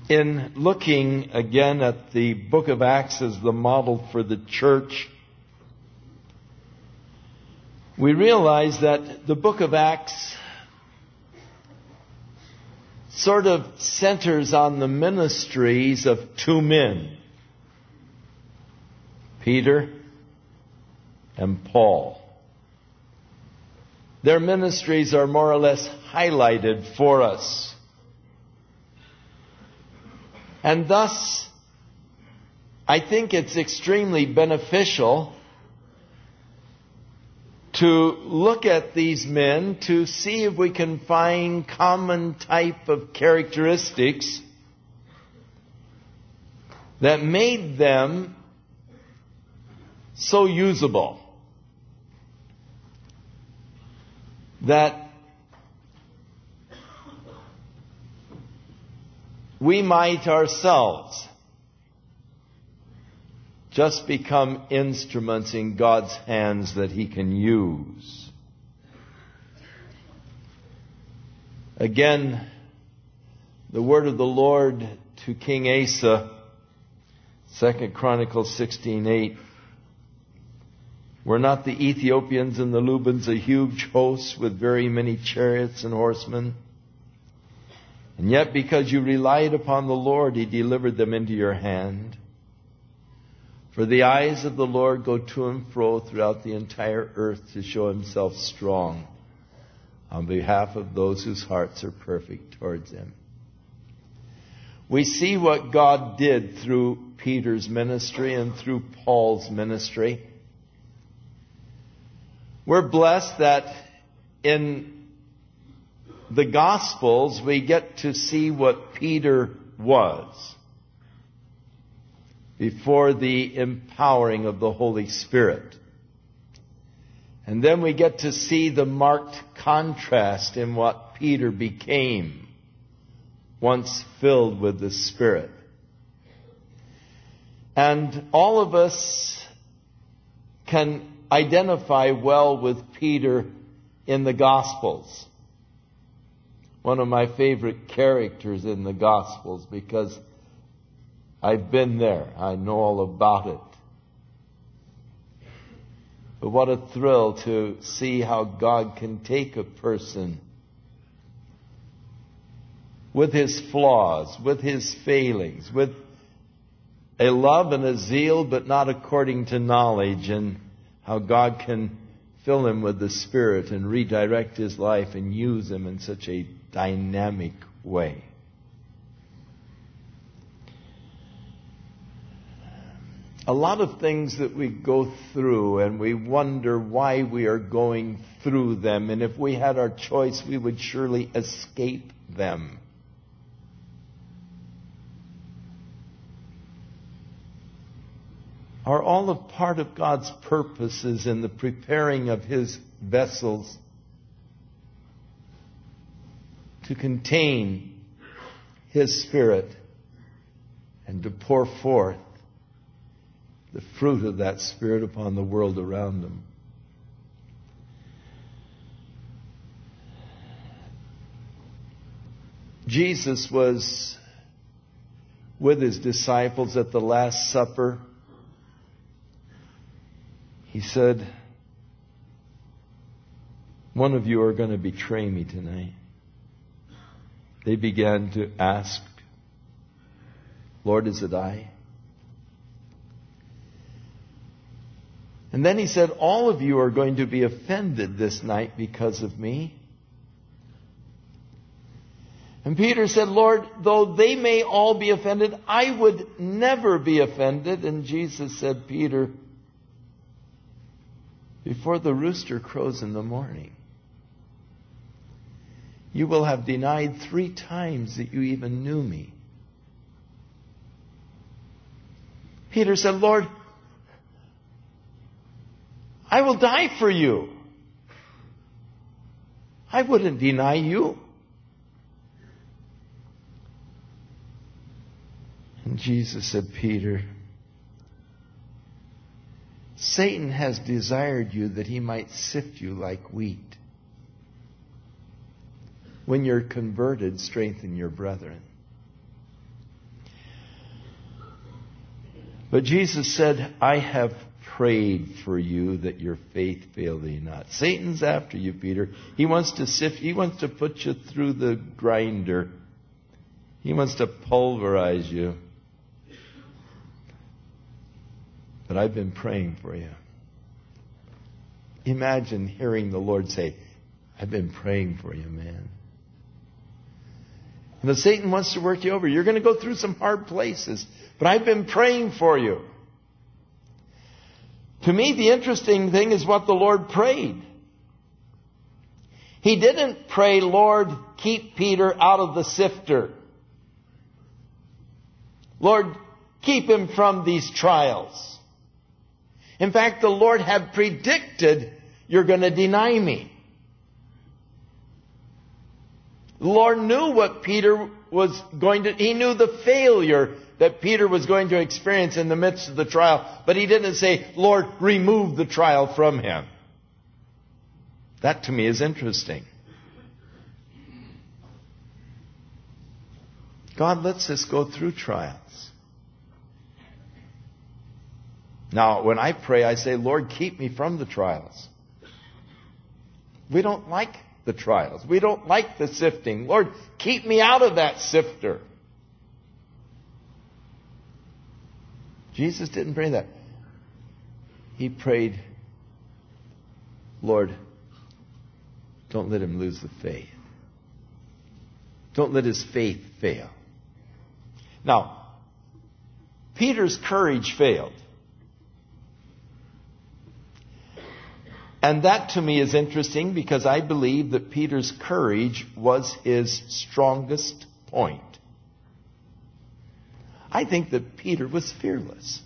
In looking again at the book of Acts as the model for the church, we realize that the book of Acts sort of centers on the ministries of two men, Peter and Paul. Their ministries are more or less highlighted for us. And thus, I think it's extremely beneficial to look at these men to see if we can find common type of characteristics that made them so usable that we might ourselves just become instruments in God's hands that He can use. Again, the word of the Lord to King Asa, 2 Chronicles 16:8. Were not the Ethiopians and the Lubans a huge host with very many chariots and horsemen? And yet because you relied upon the Lord, He delivered them into your hand. For the eyes of the Lord go to and fro throughout the entire earth to show Himself strong on behalf of those whose hearts are perfect towards Him. We see what God did through Peter's ministry and through Paul's ministry. We're blessed that in the Gospels we get to see what Peter was before the empowering of the Holy Spirit. And then we get to see the marked contrast in what Peter became once filled with the Spirit. And all of us can identify well with Peter in the Gospels. One of my favorite characters in the Gospels, because I've been there. I know all about it. But what a thrill to see how God can take a person with his flaws, with his failings, with a love and a zeal, but not according to knowledge, and how God can fill him with the Spirit and redirect his life and use him in such a dynamic way. A lot of things that we go through and we wonder why we are going through them, and if we had our choice, we would surely escape them. Are all a part of God's purposes in the preparing of His vessels to contain His Spirit and to pour forth the fruit of that Spirit upon the world around them. Jesus was with His disciples at the Last Supper. He said, "One of you are going to betray me tonight." They began to ask, "Lord, is it I?" And then He said, "All of you are going to be offended this night because of me." And Peter said, "Lord, though they may all be offended, I would never be offended." And Jesus said, "Peter, before the rooster crows in the morning, you will have denied 3 times that you even knew me." Peter said, "Lord, I will die for you. I wouldn't deny you." And Jesus said, "Peter, Satan has desired you that he might sift you like wheat. When you're converted, strengthen your brethren." But Jesus said, I have prayed for you that your faith fail thee not. Satan's after you, Peter. He wants to sift, he wants to put you through the grinder. He wants to pulverize you. But I've been praying for you. Imagine hearing the Lord say, I've been praying for you, man. You know, Satan wants to work you over. You're going to go through some hard places, but I've been praying for you. To me, the interesting thing is what the Lord prayed. He didn't pray, Lord, keep Peter out of the sifter. Lord, keep him from these trials. In fact, the Lord had predicted, you're going to deny me. The Lord knew what Peter was going to, he knew the failure that Peter was going to experience in the midst of the trial. But he didn't say, Lord, remove the trial from him. That to me is interesting. God lets us go through trials. Now, when I pray, I say, Lord, keep me from the trials. We don't like the trials. We don't like the sifting. Lord, keep me out of that sifter. Jesus didn't pray that. He prayed, Lord, don't let him lose the faith. Don't let his faith fail. Now, Peter's courage failed. And that to me is interesting because I believe that Peter's courage was his strongest point. I think that Peter was fearless.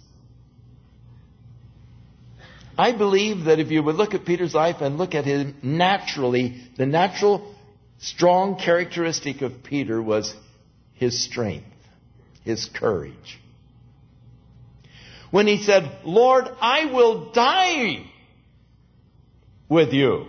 I believe that if you would look at Peter's life and look at him naturally, the natural strong characteristic of Peter was his strength, his courage. When he said, Lord, I will die with you.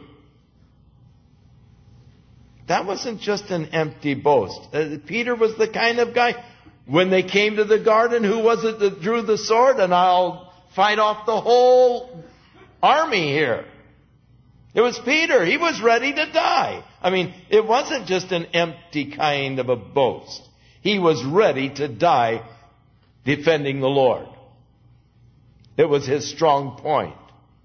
That wasn't just an empty boast. Peter was the kind of guy, when they came to the garden, who was it that drew the sword? And I'll fight off the whole army here. It was Peter. He was ready to die. I mean, it wasn't just an empty kind of a boast. He was ready to die defending the Lord. It was his strong point.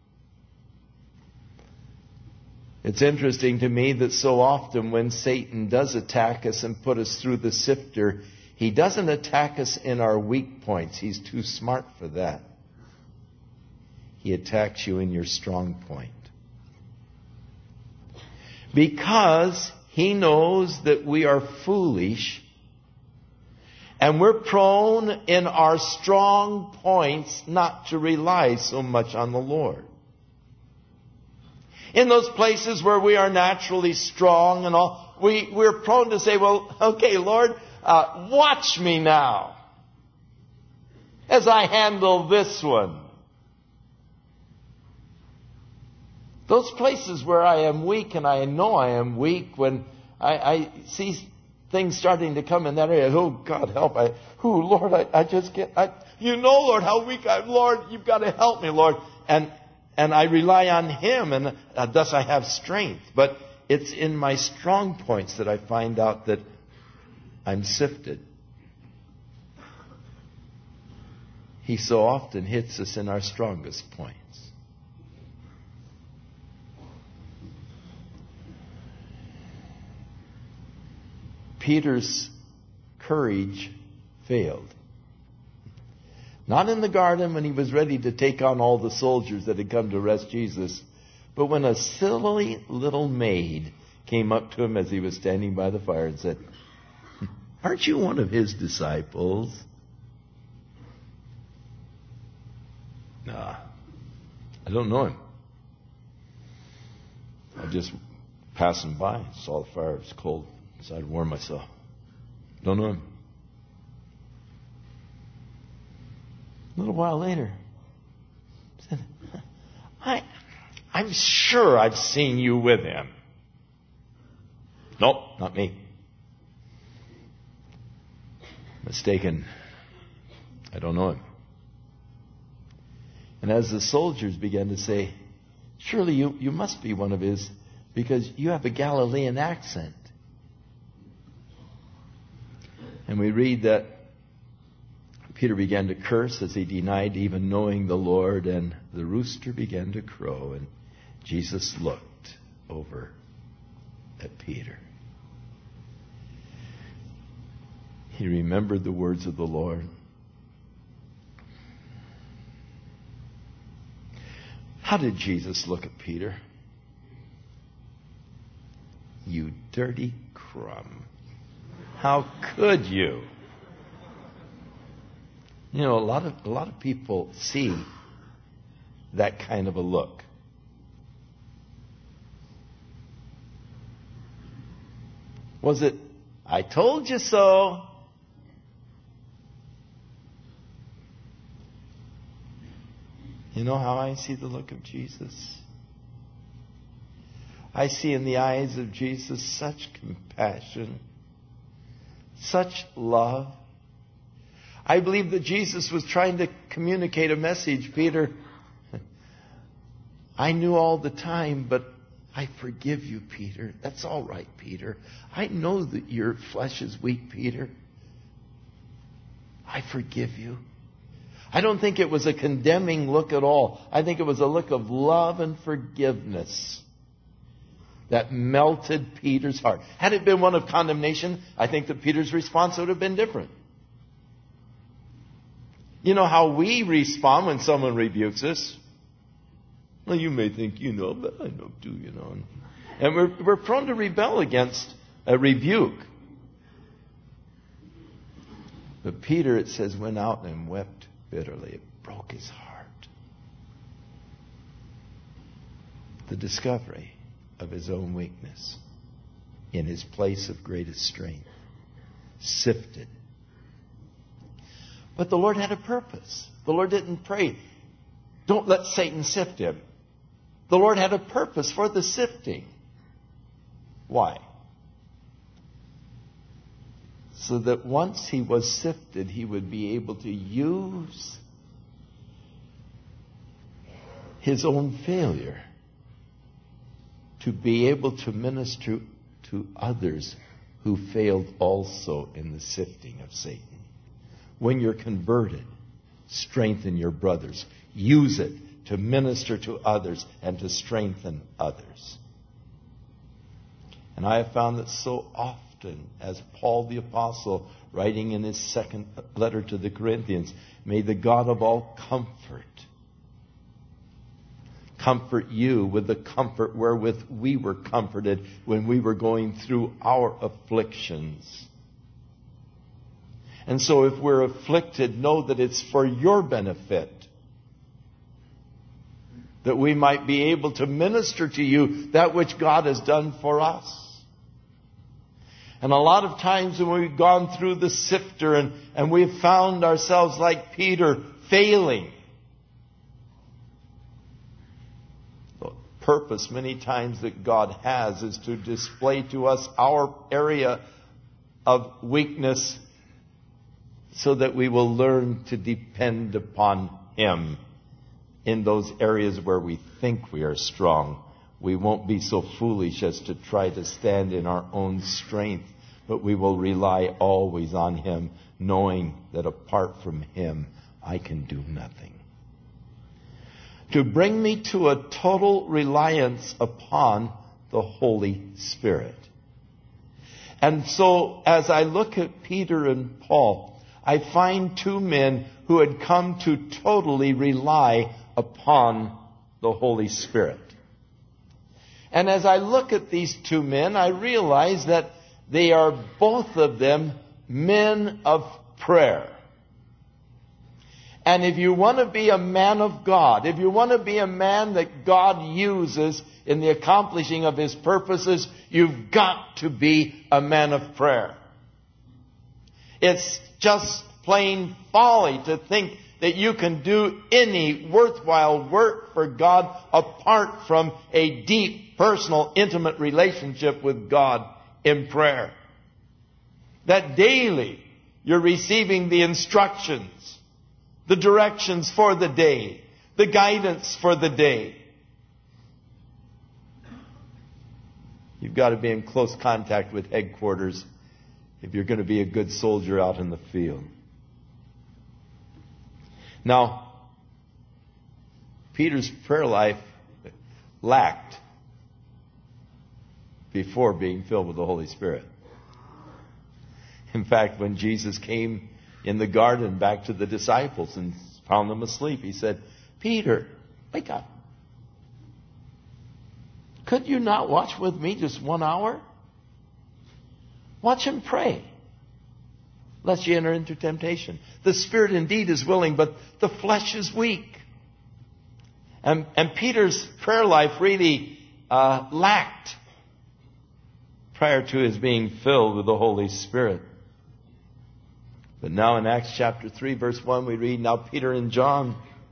It's interesting to me that so often when Satan does attack us and put us through the sifter, he doesn't attack us in our weak points. He's too smart for that. He attacks you in your strong point. Because he knows that we are foolish and we're prone in our strong points not to rely so much on the Lord. In those places where we are naturally strong and all, we're prone to say, well, okay, Lord, watch me now as I handle this one. Those places where I am weak, and I know I am weak, when I see things starting to come in that area, oh, God, help. Lord, I just get, you know, Lord, how weak I am. Lord, you've got to help me, Lord. And I rely on him, and thus I have strength. But it's in my strong points that I find out that I'm sifted. He so often hits us in our strongest points. Peter's courage failed. Not in the garden when he was ready to take on all the soldiers that had come to arrest Jesus, but when a silly little maid came up to him as he was standing by the fire and said, aren't you one of his disciples? Nah, I don't know him. I just passing by, saw the fire, it was cold, decided to warm myself. Don't know him. A little while later, said, I'm sure I've seen you with him. Nope, not me. Mistaken. I don't know him. And as the soldiers began to say, surely you must be one of his, because you have a Galilean accent. And we read that Peter began to curse as he denied even knowing the Lord, and the rooster began to crow, and Jesus looked over at Peter. He remembered the words of the Lord. How did Jesus look at Peter? You dirty crumb. How could you? You know, a lot of people see that kind of a look. Was it, I told you so? You know how I see the look of Jesus? I see in the eyes of Jesus such compassion, such love. I believe that Jesus was trying to communicate a message. Peter, I knew all the time, but I forgive you, Peter. That's all right, Peter. I know that your flesh is weak, Peter. I forgive you. I don't think it was a condemning look at all. I think it was a look of love and forgiveness that melted Peter's heart. Had it been one of condemnation, I think that Peter's response would have been different. You know how we respond when someone rebukes us? Well, you may think you know, but I know too, you know. And we're prone to rebel against a rebuke. But Peter, it says, went out and wept bitterly. It broke his heart. The discovery of his own weakness in his place of greatest strength. Sifted. But the Lord had a purpose. The Lord didn't pray, don't let Satan sift him. The Lord had a purpose for the sifting. Why? So that once he was sifted, he would be able to use his own failure to be able to minister to others who failed also in the sifting of Satan. When you're converted, strengthen your brothers. Use it to minister to others and to strengthen others. And I have found that so often, as Paul the Apostle, writing in his second letter to the Corinthians, may the God of all comfort you with the comfort wherewith we were comforted when we were going through our afflictions. And so if we're afflicted, know that it's for your benefit, that we might be able to minister to you that which God has done for us. And a lot of times when we've gone through the sifter and we've found ourselves like Peter, failing. The purpose many times that God has is to display to us our area of weakness so that we will learn to depend upon Him in those areas where we think we are strong. We won't be so foolish as to try to stand in our own strength, but we will rely always on Him, knowing that apart from Him, I can do nothing. To bring me to a total reliance upon the Holy Spirit. And so, as I look at Peter and Paul, I find two men who had come to totally rely upon the Holy Spirit. And as I look at these two men, I realize that they are both of them men of prayer. And if you want to be a man of God, if you want to be a man that God uses in the accomplishing of His purposes, you've got to be a man of prayer. It's just plain folly to think that you can do any worthwhile work for God apart from a deep, personal, intimate relationship with God in prayer. That daily you're receiving the instructions, the directions for the day, the guidance for the day. You've got to be in close contact with headquarters if you're going to be a good soldier out in the field. Now, Peter's prayer life lacked before being filled with the Holy Spirit. In fact, when Jesus came in the garden back to the disciples and found them asleep, he said, "Peter, wake up. Could you not watch with me just 1 hour? Watch and pray, lest you enter into temptation. The spirit indeed is willing, but the flesh is weak." And Peter's prayer life really lacked prior to his being filled with the Holy Spirit. But now in Acts chapter 3, verse 1, we read, "Now Peter and John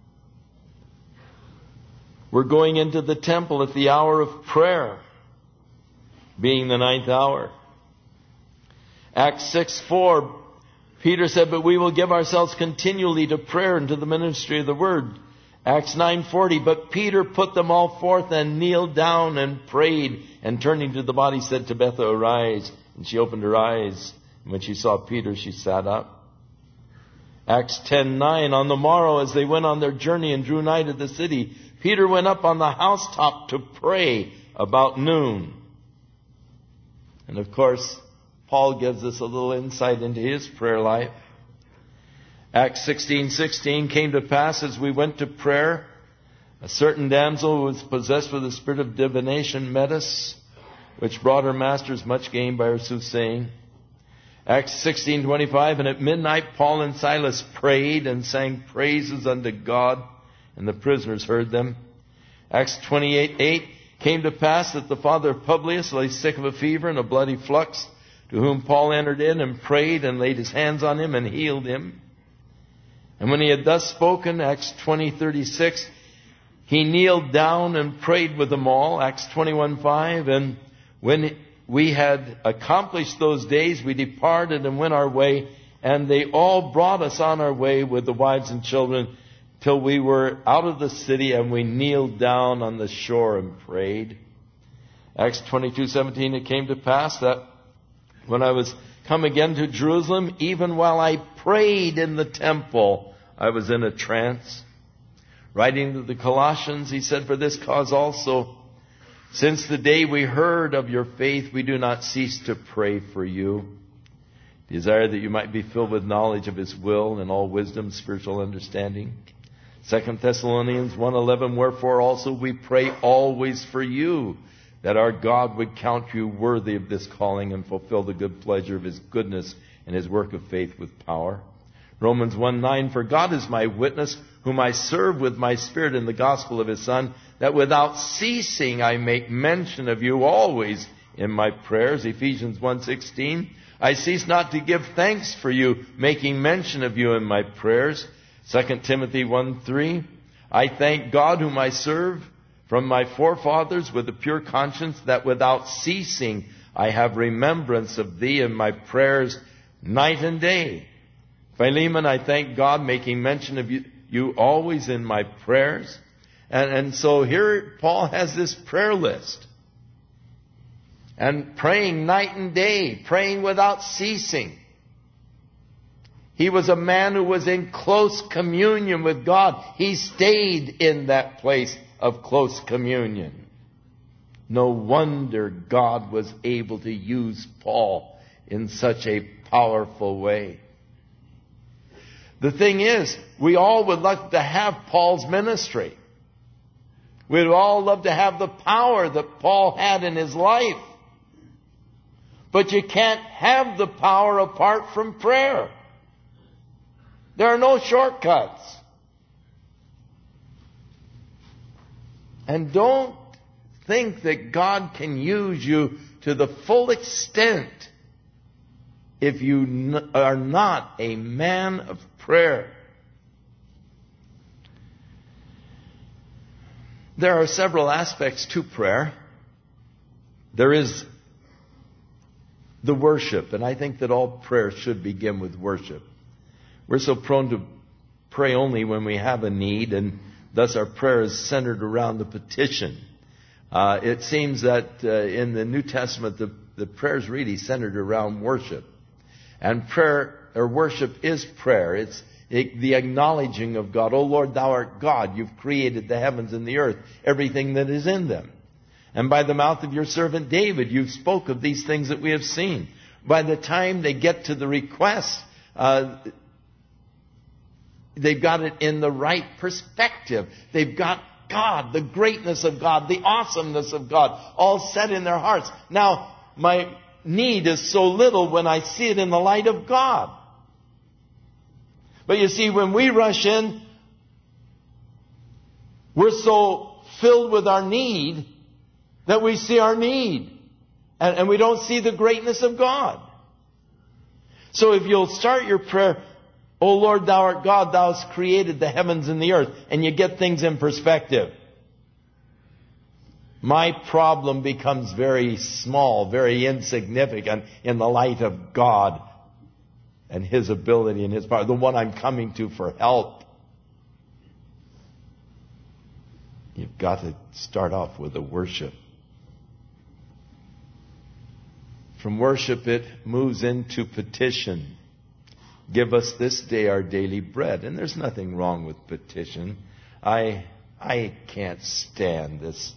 were going into the temple at the hour of prayer, being the 9th hour." Acts 6:4, Peter said, "But we will give ourselves continually to prayer and to the ministry of the word." Acts 9:40, "But Peter put them all forth and kneeled down and prayed, and turning to the body said, Tabitha, arise. And she opened her eyes. And when she saw Peter, she sat up." Acts 10:9, "On the morrow, as they went on their journey and drew nigh to the city, Peter went up on the housetop to pray about noon." And of course, Paul gives us a little insight into his prayer life. Acts 16:16, "Came to pass as we went to prayer, a certain damsel who was possessed with the spirit of divination met us, which brought her masters much gain by her soothsaying." Acts 16:25, "And at midnight Paul and Silas prayed and sang praises unto God, and the prisoners heard them." Acts 28:8, "Came to pass that the father of Publius lay sick of a fever and a bloody flux, to whom Paul entered in and prayed and laid his hands on him and healed him. And when he had thus spoken," Acts 20:36, "he kneeled down and prayed with them all." Acts 21:5, "And when we had accomplished those days, we departed and went our way, and they all brought us on our way with the wives and children, till we were out of the city, and we kneeled down on the shore and prayed." Acts 22:17, "It came to pass that when I was come again to Jerusalem, even while I prayed in the temple, I was in a trance." Writing to the Colossians, he said, "For this cause also, since the day we heard of your faith, we do not cease to pray for you. Desire that you might be filled with knowledge of his will and all wisdom, spiritual understanding." 2 Thessalonians 1:11, "Wherefore also we pray always for you, that our God would count you worthy of this calling and fulfill the good pleasure of his goodness and his work of faith with power." Romans 1:9, "For God is my witness, whom I serve with my spirit in the gospel of his Son, that without ceasing I make mention of you always in my prayers." Ephesians 1:16, "I cease not to give thanks for you, making mention of you in my prayers." 2 Timothy 1:3, "I thank God whom I serve from my forefathers with a pure conscience, that without ceasing I have remembrance of thee in my prayers night and day." Philemon, "I thank God, making mention of you always in my prayers." And so here Paul has this prayer list. And praying night and day, praying without ceasing. He was a man who was in close communion with God. He stayed in that place of close communion. No wonder God was able to use Paul in such a powerful way. The thing is, we all would love to have Paul's ministry. We'd all love to have the power that Paul had in his life. But you can't have the power apart from prayer. There are no shortcuts. And don't think that God can use you to the full extent if you are not a man of prayer. There are several aspects to prayer. There is the worship, and I think that all prayer should begin with worship. We're so prone to pray only when we have a need, and Thus our prayer is centered around the petition. It seems that in the New Testament, the prayer is really centered around worship. And prayer or worship is prayer. It's the acknowledging of God. Oh Lord, thou art God. You've created the heavens and the earth, everything that is in them. And by the mouth of your servant David, you've spoke of these things that we have seen. By the time they get to the request, they've got it in the right perspective. They've got God, the greatness of God, the awesomeness of God, all set in their hearts. Now, my need is so little when I see it in the light of God. But you see, when we rush in, we're so filled with our need that we see our need. And we don't see the greatness of God. So if you'll start your prayer, O Lord, thou art God, thou hast created the heavens and the earth, and you get things in perspective. My problem becomes very small, very insignificant in the light of God and His ability and His power, the one I'm coming to for help. You've got to start off with a worship. From worship, it moves into petition. Give us this day our daily bread. And there's nothing wrong with petition. I can't stand this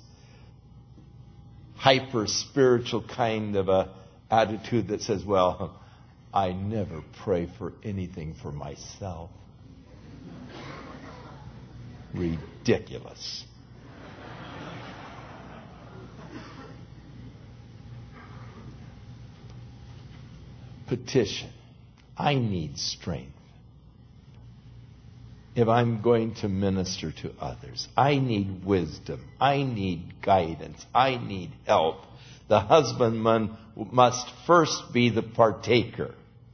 hyper-spiritual kind of a attitude that says, well, I never pray for anything for myself. Ridiculous. Petition. I need strength. If I'm going to minister to others, I need wisdom. I need guidance. I need help. The husbandman must first be the partaker.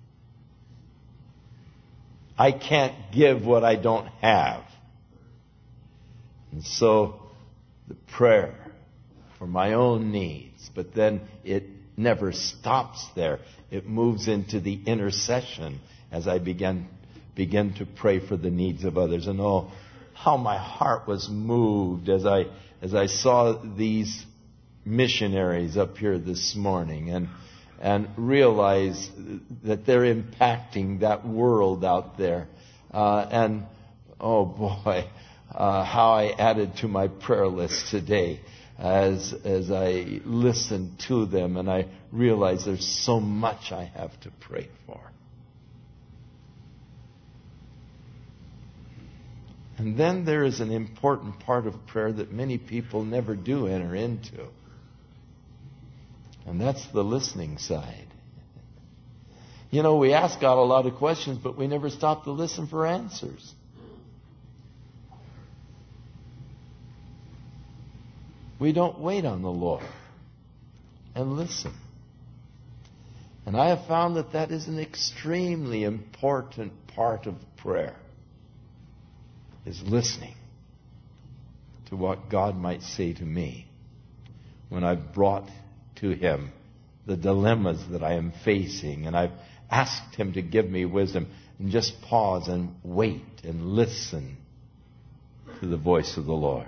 I can't give what I don't have. And so the prayer for my own needs, but then it never stops there. It moves into the intercession as I begin to pray for the needs of others. And oh, how my heart was moved as I saw these missionaries up here this morning and realized that they're impacting that world out there. And oh boy, how I added to my prayer list today as I listened to them, and I realized there's so much I have to pray for. And then there is an important part of prayer that many people never do enter into. And that's the listening side. You know, we ask God a lot of questions, but we never stop to listen for answers. We don't wait on the Lord and listen. And I have found that is an extremely important part of prayer, is listening to what God might say to me when I've brought to Him the dilemmas that I am facing, and I've asked Him to give me wisdom, and just pause and wait and listen to the voice of the Lord.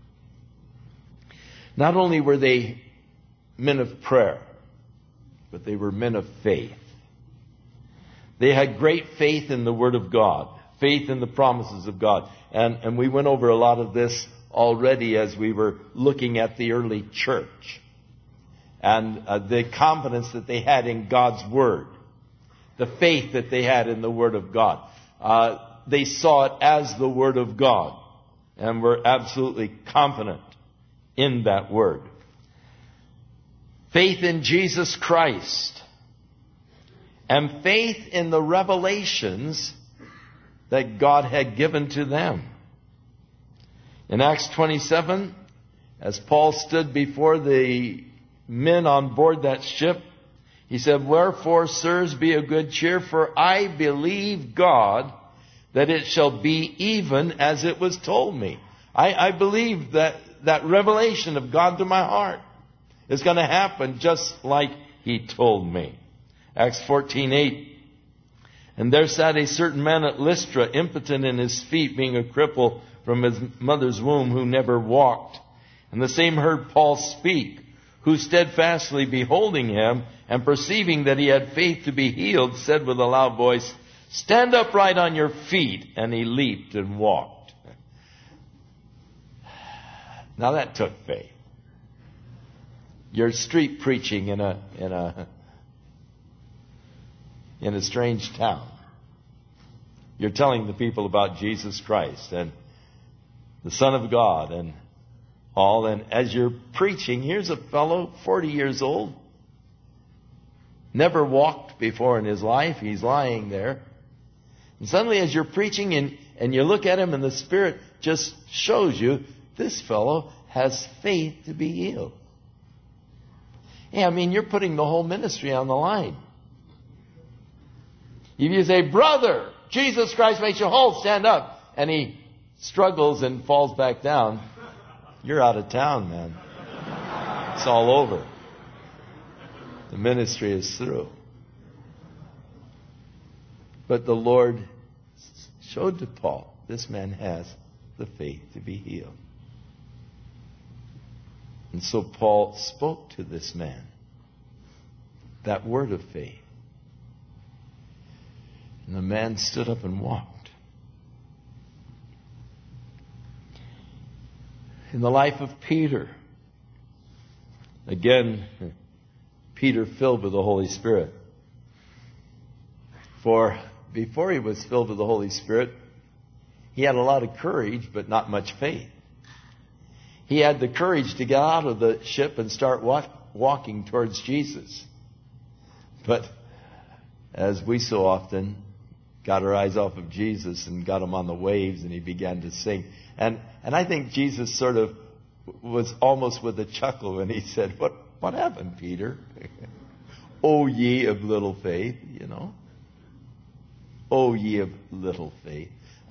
Not only were they men of prayer, but they were men of faith. They had great faith in the Word of God, faith in the promises of God. And we went over a lot of this already as we were looking at the early church. And the confidence that they had in God's Word. The faith that they had in the Word of God. They saw it as the Word of God. And were absolutely confident in that Word. Faith in Jesus Christ. And faith in the revelations that God had given to them. In Acts 27, as Paul stood before the men on board that ship, he said, "Wherefore, sirs, be of good cheer, for I believe God that it shall be even as it was told me." I believe that revelation of God to my heart is going to happen just like He told me. Acts 14:8. And there sat a certain man at Lystra, impotent in his feet, being a cripple from his mother's womb, who never walked. And the same heard Paul speak, who steadfastly beholding him, and perceiving that he had faith to be healed, said with a loud voice, Stand upright on your feet. And he leaped and walked. Now that took faith. You're street preaching in a strange town. You're telling the people about Jesus Christ and the Son of God and all. And as you're preaching, here's a fellow, 40 years old, never walked before in his life. He's lying there. And suddenly as you're preaching and you look at him and the Spirit just shows you, this fellow has faith to be healed. Yeah, I mean, you're putting the whole ministry on the line. If you say, Brother, Jesus Christ makes you whole, stand up, and he struggles and falls back down, you're out of town, man. It's all over. The ministry is through. But the Lord showed to Paul, this man has the faith to be healed. And so Paul spoke to this man that word of faith. And the man stood up and walked. In the life of Peter, again, Peter filled with the Holy Spirit. For before he was filled with the Holy Spirit, he had a lot of courage, but not much faith. He had the courage to get out of the ship and start walking towards Jesus. But as we so often got our eyes off of Jesus and got him on the waves and he began to sink. And I think Jesus sort of was almost with a chuckle when he said, What happened, Peter? O ye of little faith, you know. O ye of little faith.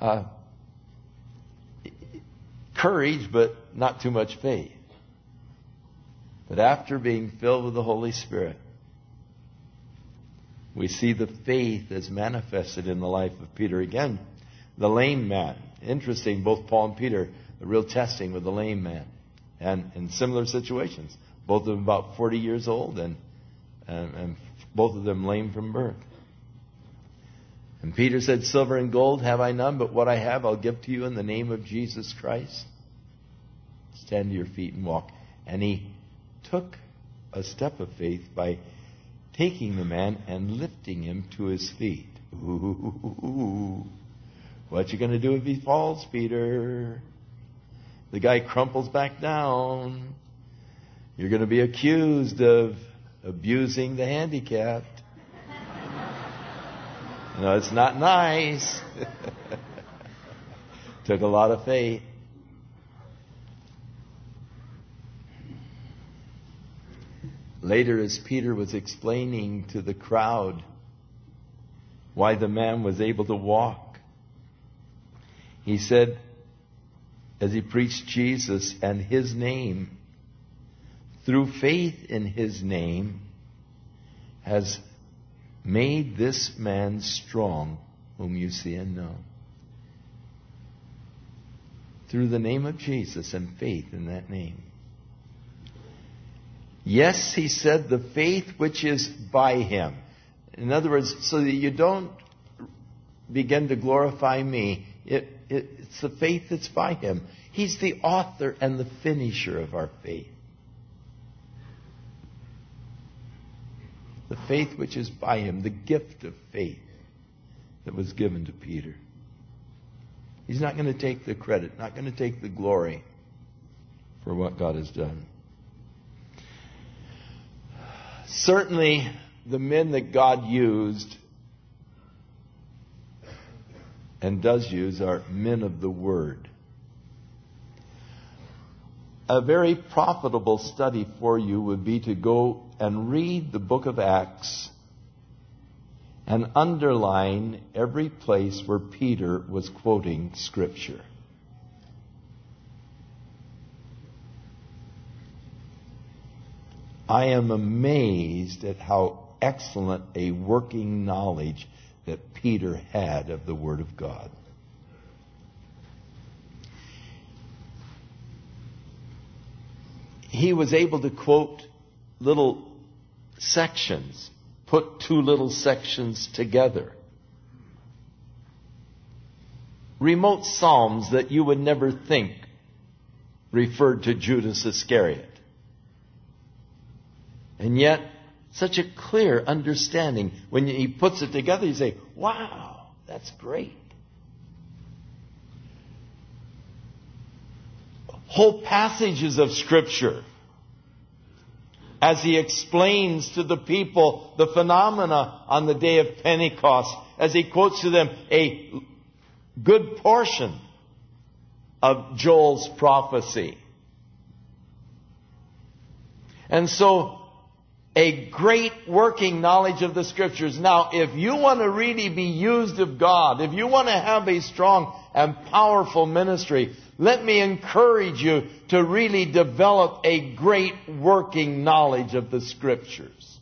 Courage, but not too much faith. But after being filled with the Holy Spirit, we see the faith as manifested in the life of Peter. Again, the lame man. Interesting, both Paul and Peter, the real testing with the lame man. And in similar situations. Both of them about 40 years old and both of them lame from birth. And Peter said, Silver and gold have I none, but what I have I'll give to you in the name of Jesus Christ. Stand to your feet and walk. And he took a step of faith by taking the man and lifting him to his feet. Ooh. What you going to do if he falls, Peter? The guy crumples back down. You're going to be accused of abusing the handicapped. You know, it's not nice. Took a lot of faith. Later, as Peter was explaining to the crowd why the man was able to walk, he said, as he preached Jesus and his name, through faith in his name, has made this man strong, whom you see and know. Through the name of Jesus and faith in that name. Yes, he said, the faith which is by him. In other words, so that you don't begin to glorify me, it's the faith that's by him. He's the author and the finisher of our faith. The faith which is by him, the gift of faith that was given to Peter. He's not going to take the credit, not going to take the glory for what God has done. Certainly, the men that God used and does use are men of the Word. A very profitable study for you would be to go and read the book of Acts and underline every place where Peter was quoting Scripture. I am amazed at how excellent a working knowledge that Peter had of the Word of God. he was able to quote little sections, put two little sections together. Remote psalms that you would never think referred to Judas Iscariot. And yet, such a clear understanding. When he puts it together, you say, wow, that's great. Whole passages of Scripture, as he explains to the people the phenomena on the day of Pentecost, as he quotes to them a good portion of Joel's prophecy. And so, a great working knowledge of the Scriptures. Now, if you want to really be used of God, if you want to have a strong and powerful ministry, let me encourage you to really develop a great working knowledge of the Scriptures.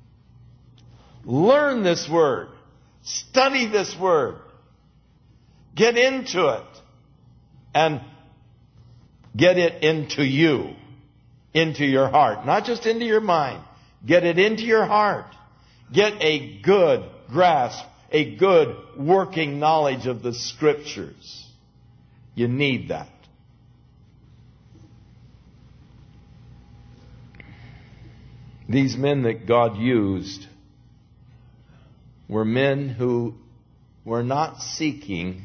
Learn this Word. Study this Word. Get into it. And get it into you. Into your heart. Not just into your mind. Get it into your heart. Get a good grasp, a good working knowledge of the Scriptures. You need that. These men that God used were men who were not seeking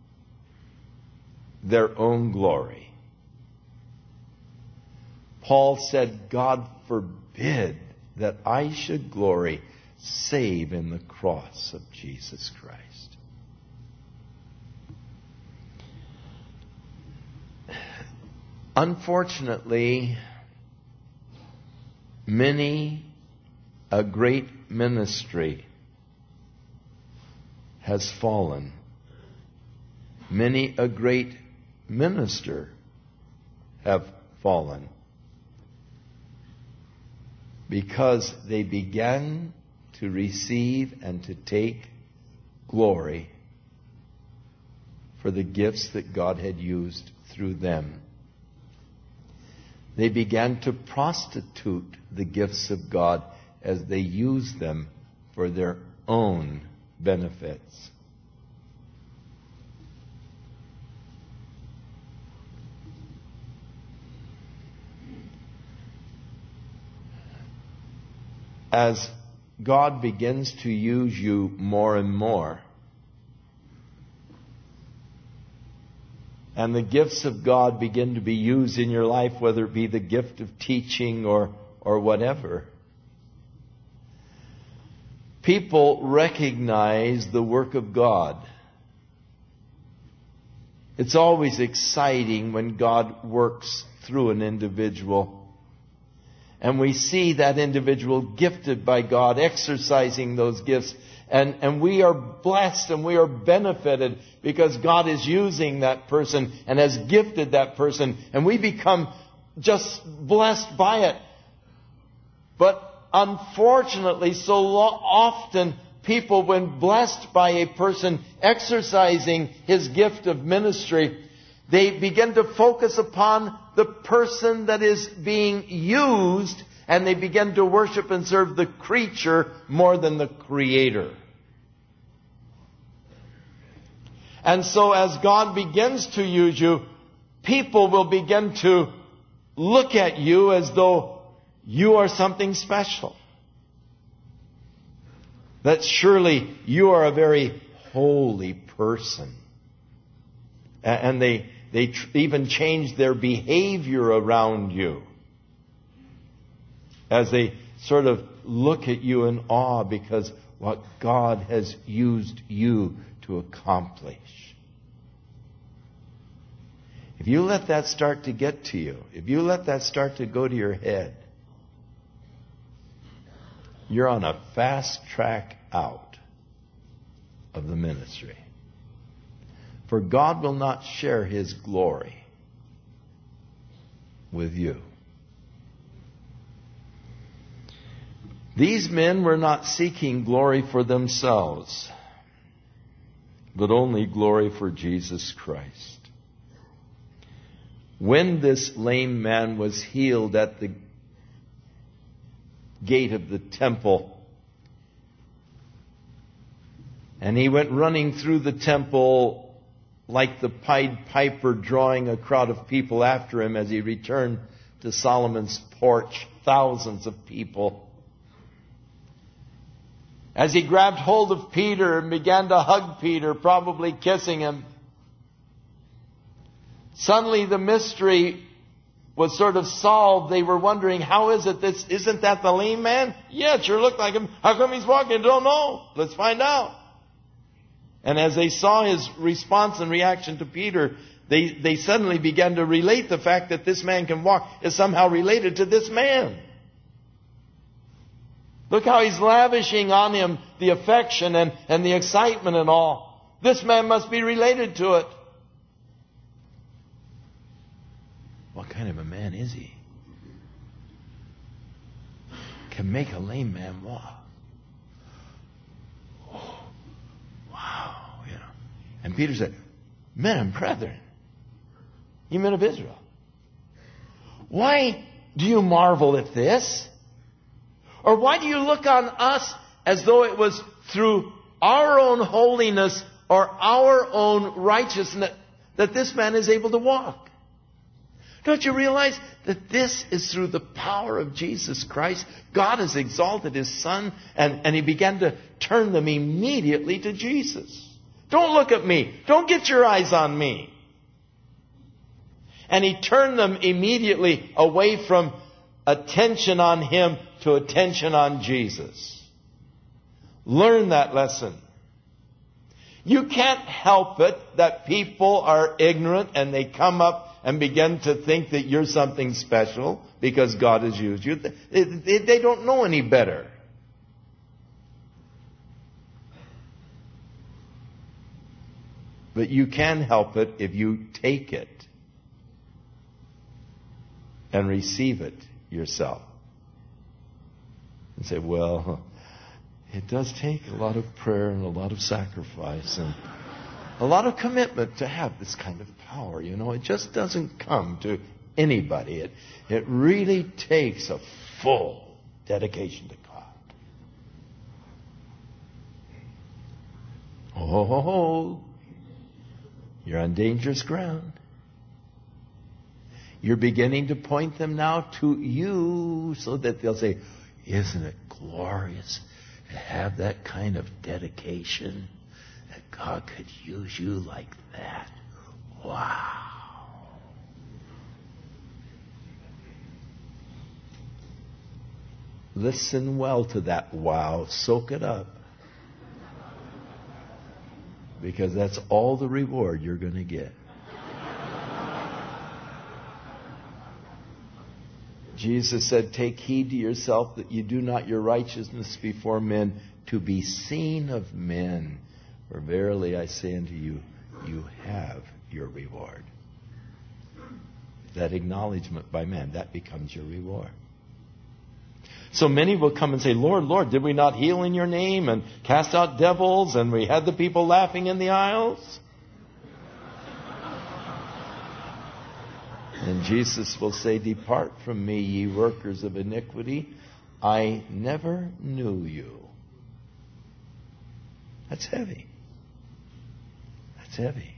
their own glory. Paul said, God forbid that I should glory save in the cross of Jesus Christ. Unfortunately, many a great ministry has fallen. Many a great minister have fallen. Because they began to receive and to take glory for the gifts that God had used through them. They began to prostitute the gifts of God as they used them for their own benefits. As God begins to use you more and more, and the gifts of God begin to be used in your life, whether it be the gift of teaching or whatever, people recognize the work of God. It's always exciting when God works through an individual. And we see that individual gifted by God, exercising those gifts. And we are blessed and we are benefited because God is using that person and has gifted that person. And we become just blessed by it. But unfortunately, so often people, when blessed by a person exercising his gift of ministry, they begin to focus upon the person that is being used, and they begin to worship and serve the creature more than the Creator. And so as God begins to use you, people will begin to look at you as though you are something special. That surely you are a very holy person. And they even change their behavior around you as they sort of look at you in awe because what God has used you to accomplish. If you let that start to get to you, if you let that start to go to your head, you're on a fast track out of the ministry. For God will not share His glory with you. These men were not seeking glory for themselves, but only glory for Jesus Christ. When this lame man was healed at the gate of the temple, and he went running through the temple like the Pied Piper, drawing a crowd of people after him as he returned to Solomon's porch, thousands of people. As he grabbed hold of Peter and began to hug Peter, probably kissing him, suddenly the mystery was sort of solved. They were wondering, how is it this, isn't that the lame man? Yeah, it sure looked like him. How come he's walking? Don't know. Let's find out. And as they saw his response and reaction to Peter, they suddenly began to relate the fact that this man can walk is somehow related to this man. Look how he's lavishing on him the affection and the excitement and all. This man must be related to it. What kind of a man is he? Can make a lame man walk. Oh, wow, you know. And Peter said, men and brethren, you men of Israel, why do you marvel at this? Or why do you look on us as though it was through our own holiness or our own righteousness that this man is able to walk? Don't you realize that this is through the power of Jesus Christ? God has exalted His Son, and He began to turn them immediately to Jesus. Don't look at me. Don't get your eyes on me. And He turned them immediately away from attention on Him to attention on Jesus. Learn that lesson. You can't help it that people are ignorant and they come up and begin to think that you're something special because God has used you. They don't know any better. But you can help it if you take it and receive it yourself. And say, well, it does take a lot of prayer and a lot of sacrifice and a lot of commitment to have this kind of power. You know, it just doesn't come to anybody. It really takes a full dedication to God. Oh, you're on dangerous ground. You're beginning to point them now to you so that they'll say, isn't it glorious to have that kind of dedication? That God could use you like that. Wow. Listen well to that wow. Soak it up. Because that's all the reward you're going to get. Jesus said, take heed to yourself that you do not your righteousness before men to be seen of men. For verily I say unto you, you have your reward. That acknowledgement by man, that becomes your reward. So many will come and say, Lord, Lord, did we not heal in your name and cast out devils and we had the people laughing in the aisles? And Jesus will say, depart from me, ye workers of iniquity. I never knew you. That's heavy. That's heavy.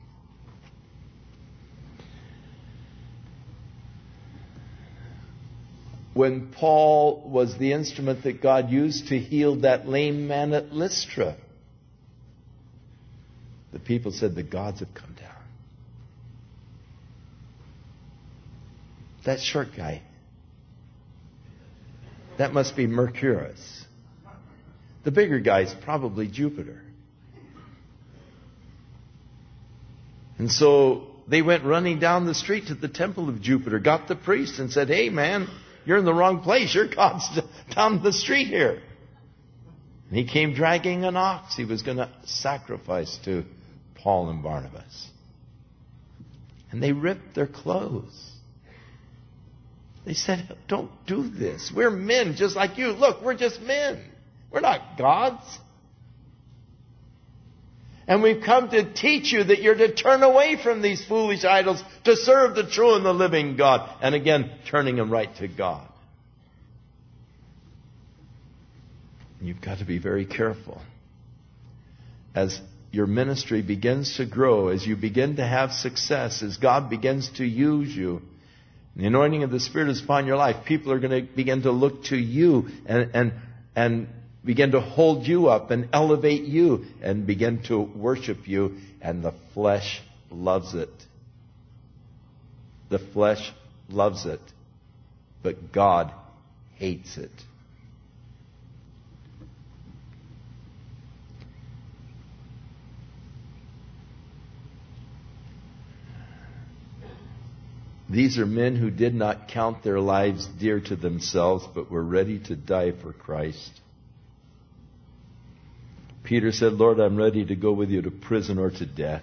When Paul was the instrument that God used to heal that lame man at Lystra, the people said, the gods have come down. That short guy, that must be Mercurius. The bigger guy's probably Jupiter. And so they went running down the street to the temple of Jupiter, got the priest and said, hey man, you're in the wrong place. Your God's down the street here. And he came dragging an ox he was going to sacrifice to Paul and Barnabas. And they ripped their clothes. They said, don't do this. We're men just like you. Look, we're just men. We're not gods. And we've come to teach you that you're to turn away from these foolish idols to serve the true and the living God. And again, turning them right to God. You've got to be very careful. As your ministry begins to grow, as you begin to have success, as God begins to use you, the anointing of the Spirit is upon your life, people are going to begin to look to you and begin to hold you up and elevate you and begin to worship you. And the flesh loves it. The flesh loves it. But God hates it. These are men who did not count their lives dear to themselves, but were ready to die for Christ. Peter said, Lord, I'm ready to go with you to prison or to death.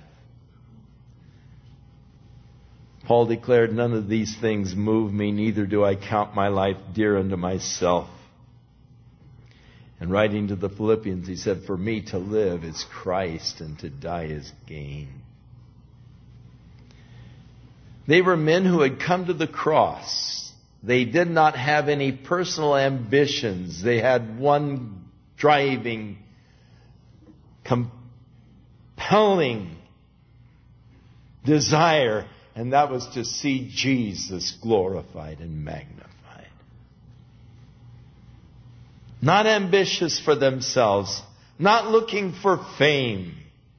Paul declared, none of these things move me, neither do I count my life dear unto myself. And writing to the Philippians, he said, for me to live is Christ, and to die is gain. They were men who had come to the cross. They did not have any personal ambitions. They had one driving, compelling desire, and that was to see Jesus glorified and magnified. Not ambitious for themselves, not looking for fame,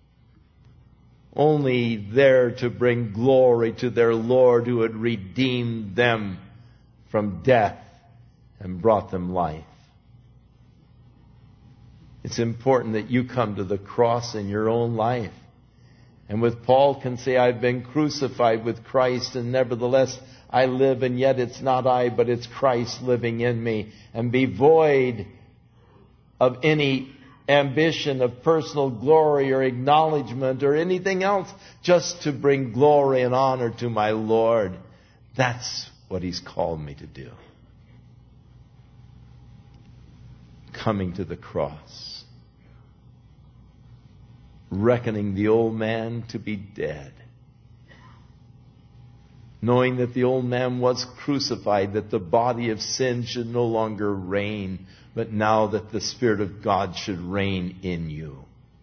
only there to bring glory to their Lord who had redeemed them from death and brought them life. It's important that you come to the cross in your own life. And with Paul can say, I've been crucified with Christ, and nevertheless I live, and yet it's not I, but it's Christ living in me. And be void of any ambition of personal glory or acknowledgement or anything else, just to bring glory and honor to my Lord. That's what He's called me to do. Coming to the cross. Reckoning the old man to be dead. Knowing that the old man was crucified, that the body of sin should no longer reign, but now that the Spirit of God should reign in you.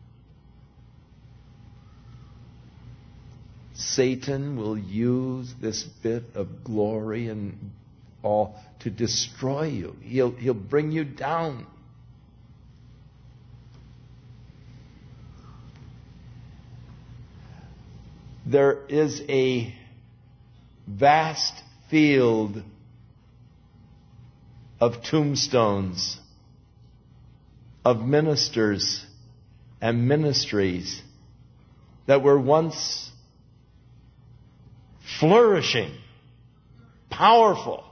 Satan will use this bit of glory and all to destroy you. He'll bring you down. There is a vast field of tombstones, of ministers and ministries that were once flourishing, powerful,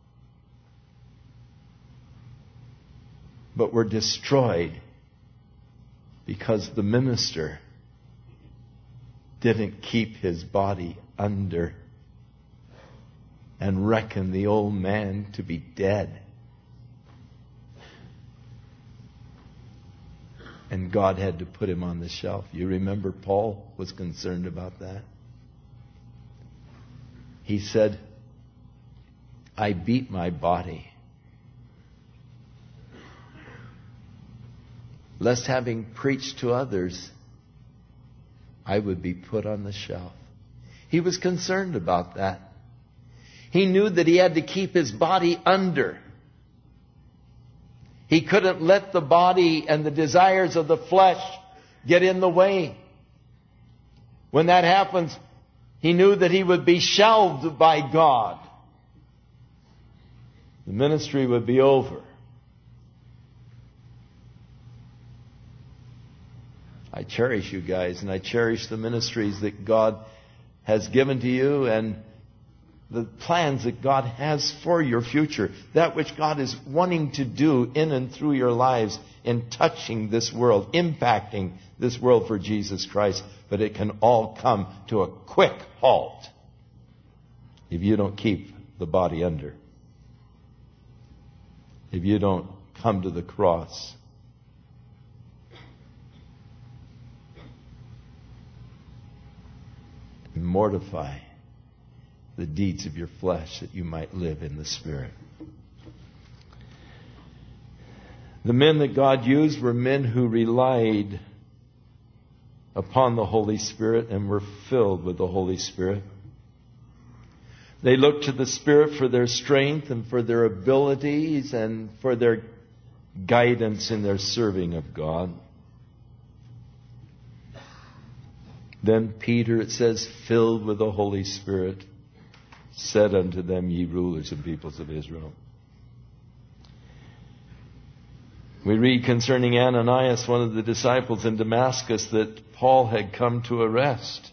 but were destroyed because the minister didn't keep his body under and reckon the old man to be dead. And God had to put him on the shelf. You remember Paul was concerned about that. He said, I beat my body, lest having preached to others, I would be put on the shelf. He was concerned about that. He knew that he had to keep his body under. He couldn't let the body and the desires of the flesh get in the way. When that happens, he knew that he would be shelved by God. The ministry would be over. I cherish you guys, and I cherish the ministries that God has given to you and the plans that God has for your future. That which God is wanting to do in and through your lives in touching this world, impacting this world for Jesus Christ. But it can all come to a quick halt if you don't keep the body under. If you don't come to the cross. mortify the deeds of your flesh that you might live in the Spirit. The men that God used were men who relied upon the Holy Spirit and were filled with the Holy Spirit. They looked to the Spirit for their strength and for their abilities and for their guidance in their serving of God. Then Peter, it says, filled with the Holy Spirit, said unto them, ye rulers and peoples of Israel. We read concerning Ananias, one of the disciples in Damascus, that Paul had come to arrest.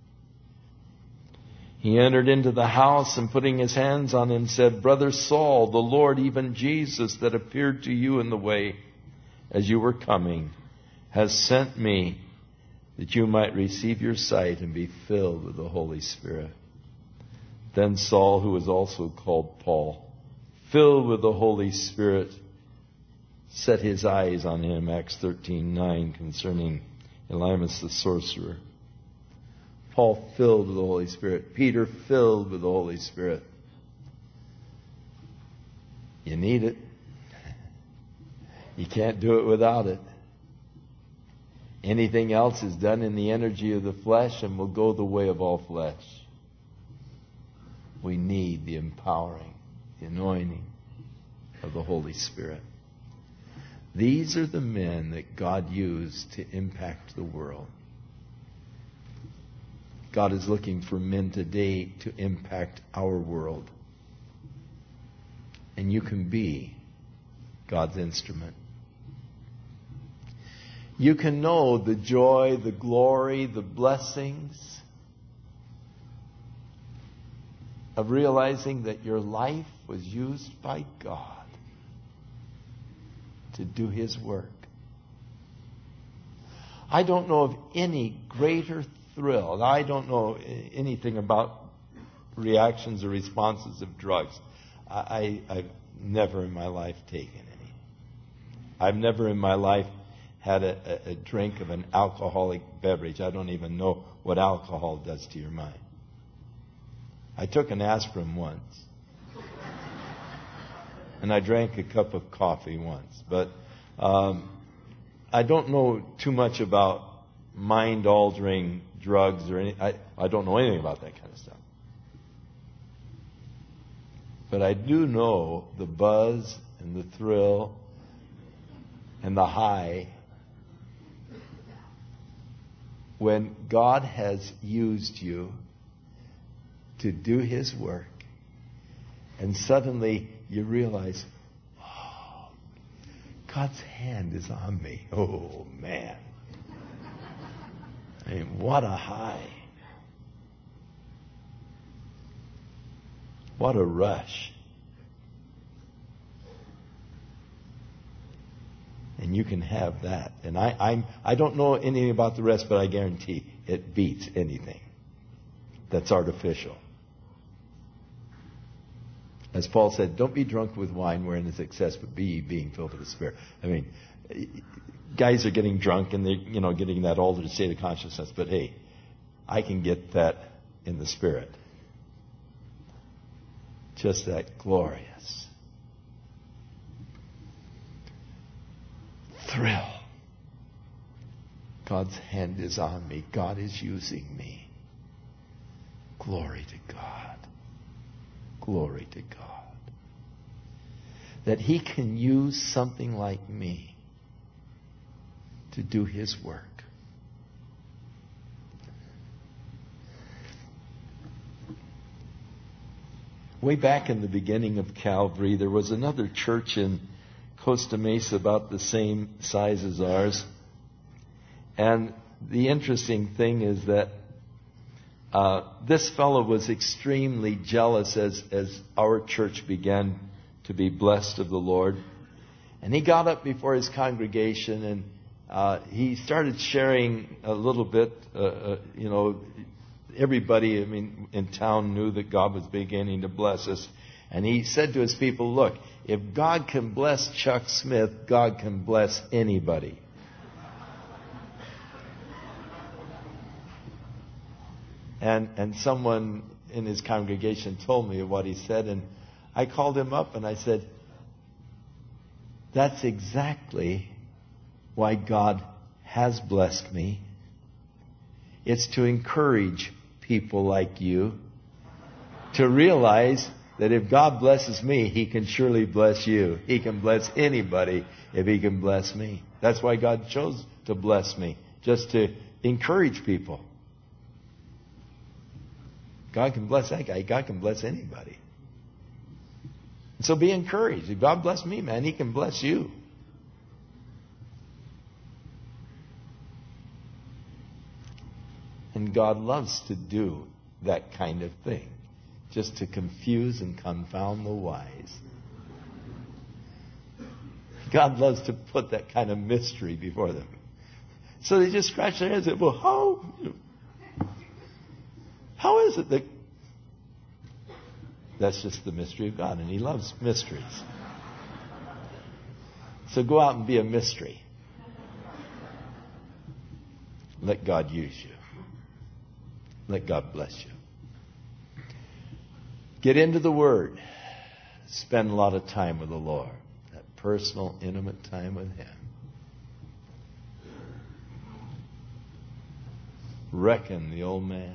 He entered into the house and putting his hands on him said, Brother Saul, the Lord, even Jesus, that appeared to you in the way as you were coming, has sent me that you might receive your sight and be filled with the Holy Spirit. Then Saul, who was also called Paul, filled with the Holy Spirit, set his eyes on him, Acts 13:9, concerning Elymas the sorcerer. Paul filled with the Holy Spirit. Peter filled with the Holy Spirit. You need it. You can't do it without it. Anything else is done in the energy of the flesh and will go the way of all flesh. We need the empowering, the anointing of the Holy Spirit. These are the men that God used to impact the world. God is looking for men today to impact our world. And you can be God's instrument. You can know the joy, the glory, the blessings of realizing that your life was used by God to do His work. I don't know of any greater thrill. And I don't know anything about reactions or responses of drugs. I've never in my life taken any. I've never in my life had a drink of an alcoholic beverage. I don't even know what alcohol does to your mind. I took an aspirin once. And I drank a cup of coffee once. But I don't know too much about mind-altering drugs or anything. I don't know anything about that kind of stuff. But I do know the buzz and the thrill and the high when God has used you to do His work and suddenly you realize, oh, God's hand is on me. Oh, man. I mean, what a high. What a rush. And you can have that. And I don't know anything about the rest, but I guarantee it beats anything that's artificial. As Paul said, don't be drunk with wine wherein is excess, but be being filled with the Spirit. I mean, guys are getting drunk and they're, getting that altered state of consciousness. But hey, I can get that in the Spirit. Just that glorious thrill. God's hand is on me. God is using me. Glory to God. Glory to God. That He can use something like me to do His work. Way back in the beginning of Calvary, there was another church in Costa Mesa about the same size as ours. And the interesting thing is that this fellow was extremely jealous as our church began to be blessed of the Lord. And he got up before his congregation and he started sharing a little bit, everybody, in town knew that God was beginning to bless us. And he said to his people, look, if God can bless Chuck Smith, God can bless anybody. And someone in his congregation told me what he said, and I called him up and I said, that's exactly why God has blessed me. It's to encourage people like you to realize that if God blesses me, He can surely bless you. He can bless anybody if He can bless me. That's why God chose to bless me, just to encourage people. God can bless that guy. God can bless anybody. So be encouraged. If God bless me, man, He can bless you. And God loves to do that kind of thing, just to confuse and confound the wise. God loves to put that kind of mystery before them. So they just scratch their heads and say, well, how is it that... That's just the mystery of God, and He loves mysteries. So go out and be a mystery. Let God use you. Let God bless you. Get into the Word. Spend a lot of time with the Lord. That personal, intimate time with Him. Reckon the old man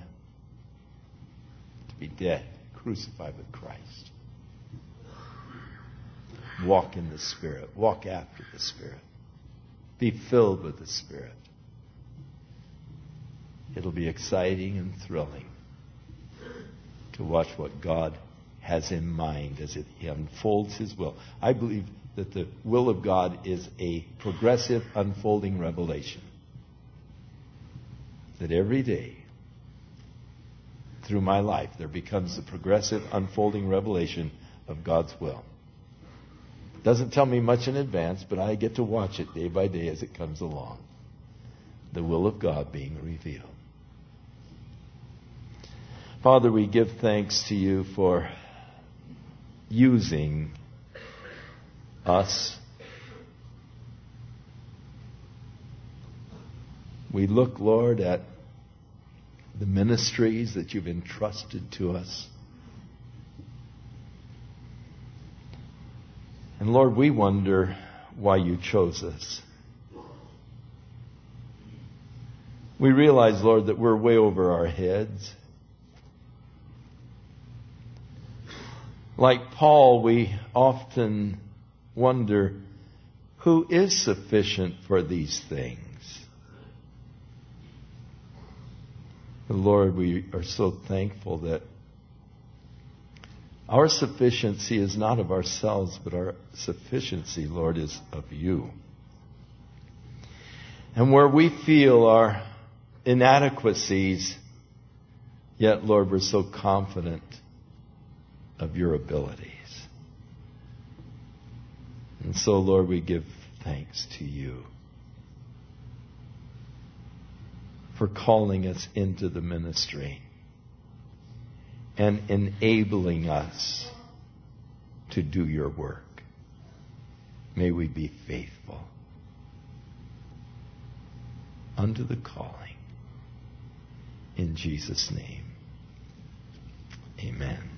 to be dead, crucified with Christ. Walk in the Spirit. Walk after the Spirit. Be filled with the Spirit. It'll be exciting and thrilling to watch what God has in mind as He unfolds His will. I believe that the will of God is a progressive unfolding revelation. That every day, through my life, there becomes a progressive unfolding revelation of God's will. Doesn't tell me much in advance, but I get to watch it day by day as it comes along. The will of God being revealed. Father, we give thanks to You for using us. We look, Lord, at the ministries that You've entrusted to us. And Lord, we wonder why You chose us. We realize, Lord, that we're way over our heads. Like Paul, we often wonder, who is sufficient for these things? But Lord, we are so thankful that our sufficiency is not of ourselves, but our sufficiency, Lord, is of You. And where we feel our inadequacies, yet, Lord, we're so confident of Your abilities. And so, Lord, we give thanks to You for calling us into the ministry and enabling us to do Your work. May we be faithful unto the calling. In Jesus' name, amen.